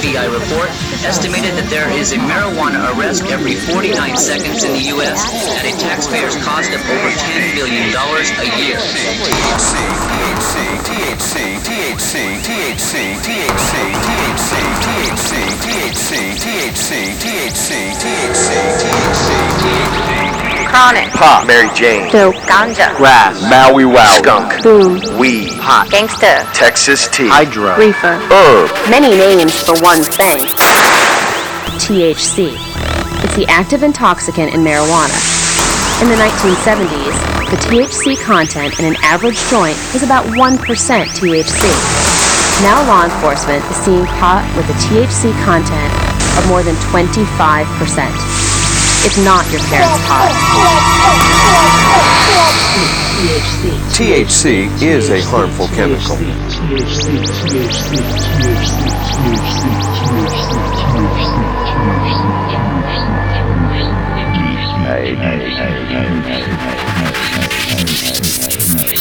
FBI report estimated that there is a marijuana arrest every 49 seconds in the U.S. at a taxpayer's cost of over $10 billion a year. Chronic, Pop, Mary Jane, dope, ganja, grass, Maui Wow, skunk, boom, weed, hot, gangster, Texas tea, hydro, reefer, herb. many names for one thing. THC. It's the active intoxicant in marijuana. In the 1970s, the THC content in an average joint was about 1% THC. Now law enforcement is seeing pot with a THC content of more than 25%. It's not your parents' pot. THC is a harmful chemical. THC.